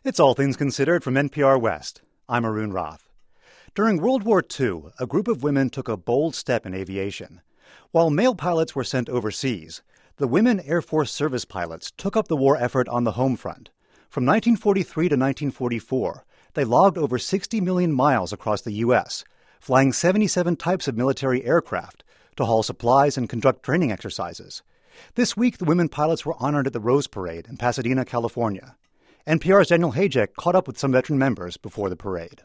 It's All Things Considered from NPR West. I'm Arun Roth. During World War II, a group of women took a bold step in aviation. While male pilots were sent overseas, the women Air Force service pilots took up the war effort on the home front. From 1943 to 1944, they logged over 60 million miles across the U.S., flying 77 types of military aircraft to haul supplies and conduct training exercises. This week, the women pilots were honored at the Rose Parade in Pasadena, California. NPR's Daniel Hajek caught up with some veteran members before the parade.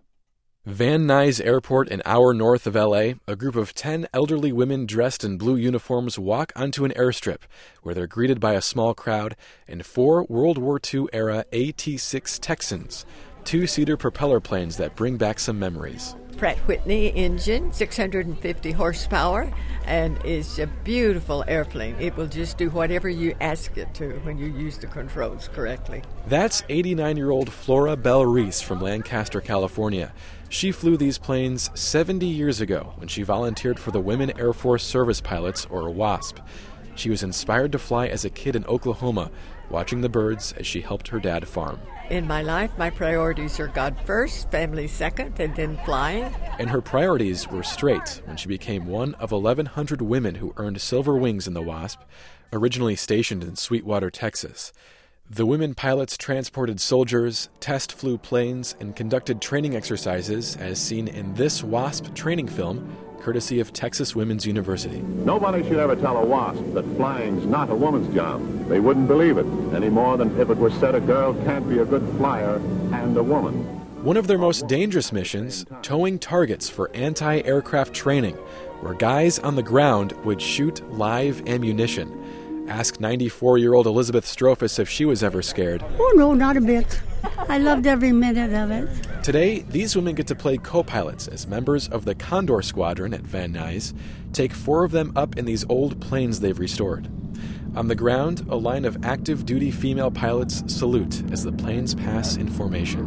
Van Nuys Airport, an hour north of L.A., a group of 10 elderly women dressed in blue uniforms walk onto an airstrip where they're greeted by a small crowd and 4 World War II-era AT-6 Texans, 2-seater propeller planes that bring back some memories. Pratt Whitney engine, 650 horsepower, and it's a beautiful airplane. It will just do whatever you ask it to when you use the controls correctly. That's 89-year-old Flora Bell Reese from Lancaster, California. She flew these planes 70 years ago when she volunteered for the Women Air Force Service Pilots, or WASP. She was inspired to fly as a kid in Oklahoma, watching the birds as she helped her dad farm. In my life, my priorities are God first, family second, and then flying. And her priorities were straight when she became one of 1,100 women who earned silver wings in the WASP, originally stationed in Sweetwater, Texas. The women pilots transported soldiers, test flew planes, and conducted training exercises as seen in this WASP training film, courtesy of Texas Women's University. Nobody should ever tell a WASP that flying's not a woman's job. They wouldn't believe it, any more than if it were said a girl can't be a good flyer and a woman. One of their most dangerous missions, towing targets for anti-aircraft training, where guys on the ground would shoot live ammunition. Ask 94-year-old Elizabeth Strophus if she was ever scared. Oh, no, not a bit. I loved every minute of it. Today, these women get to play co-pilots as members of the Condor Squadron at Van Nuys, take 4 of them up in these old planes they've restored. On the ground, a line of active-duty female pilots salute as the planes pass in formation.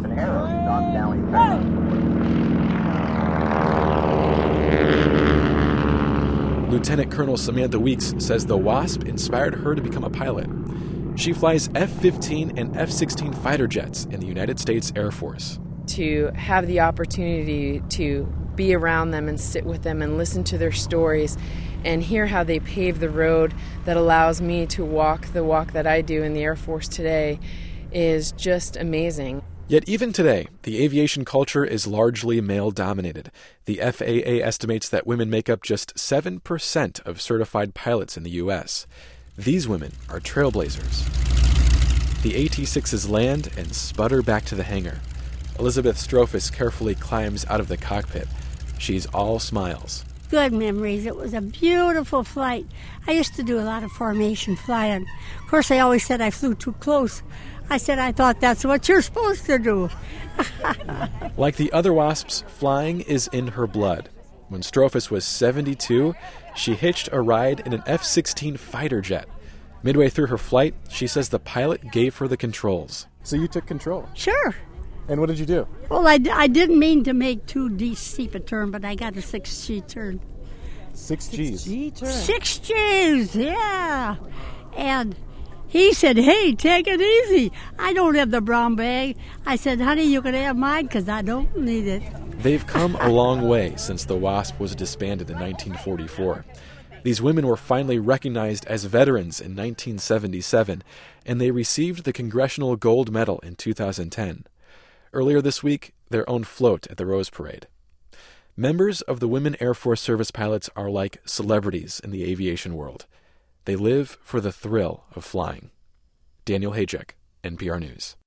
Lieutenant Colonel Samantha Weeks says the WASP inspired her to become a pilot. She flies F-15 and F-16 fighter jets in the United States Air Force. To have the opportunity to be around them and sit with them and listen to their stories and hear how they pave the road that allows me to walk the walk that I do in the Air Force today is just amazing. Yet even today, the aviation culture is largely male-dominated. The FAA estimates that women make up just 7% of certified pilots in the U.S. These women are trailblazers. The AT-6s land and sputter back to the hangar. Elizabeth Strophus carefully climbs out of the cockpit. She's all smiles. Good memories. It was a beautiful flight. I used to do a lot of formation flying. Of course, I always said I flew too close. I said I thought that's what you're supposed to do. Like the other WASPs, flying is in her blood. When Strophus was 72, she hitched a ride in an F-16 fighter jet. Midway through her flight, she says the pilot gave her the controls. So you took control? Sure. And what did you do? Well, I didn't mean to make too steep a turn, but I got a 6G turn. 6Gs? 6Gs, yeah. And he said, hey, take it easy. I don't have the brown bag. I said, honey, you can have mine because I don't need it. They've come a long way since the WASP was disbanded in 1944. These women were finally recognized as veterans in 1977, and they received the Congressional Gold Medal in 2010. Earlier this week, their own float at the Rose Parade. Members of the Women Air Force Service Pilots are like celebrities in the aviation world. They live for the thrill of flying. Daniel Hajek, NPR News.